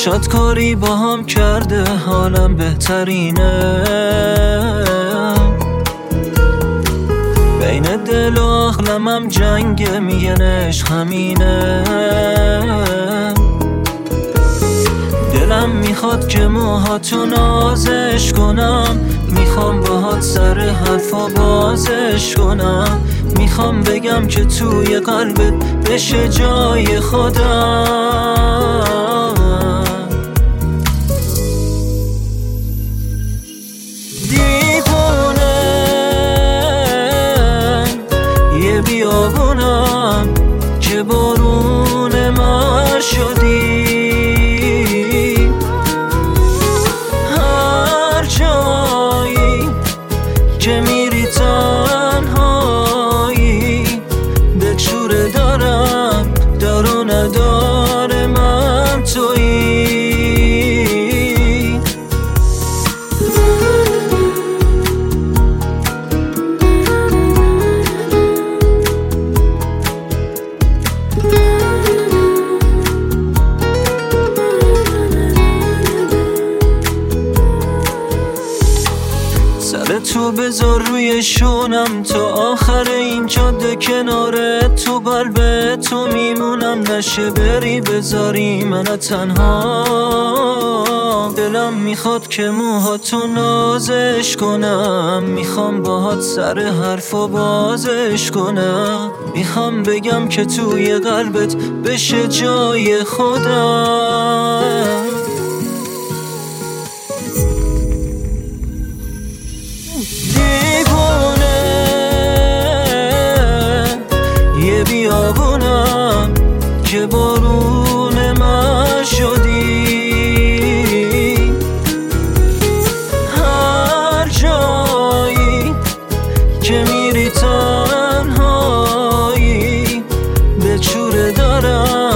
چشات کاری با هم کرده حالم بهترینه، بین دل و عقلم جنگه میگن عشق همینه. دلم میخواد که موهاتو نازش کنم، میخوام باهات سر حرفا بازش کنم، میخوام بگم که توی قلبت بشه جای خودم. دیوونه یه بیابونم که بارون من شدی، هر جایی که میری تنهایی دلشوره دارم، دار و نداره من تویی. سر تو بذار روی شونم تا آخر این جاده کنار تو، قلب تو میمونم نشه بری بذاری من تنها. دلم میخواد که موهاتو نازش کنم، میخوام باهات سر حرفا بازش کنم، میخوام بگم که توی قلبت بشه جای خودم. دیوونه یه بیابونم که بارون من شدی، هر جایی که میری تنهایی دلشوره دارم،